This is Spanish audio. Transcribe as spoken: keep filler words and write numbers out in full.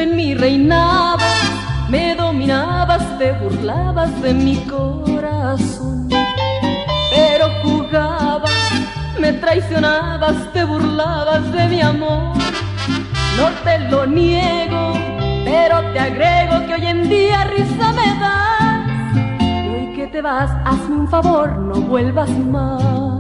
en mí reinabas, me dominabas, te burlabas de mi corazón. Pero jugabas, me traicionabas, te burlabas de mi amor. No te lo niego, pero te agrego que hoy en día risa me das. Y hoy que te vas, hazme un favor, no vuelvas más.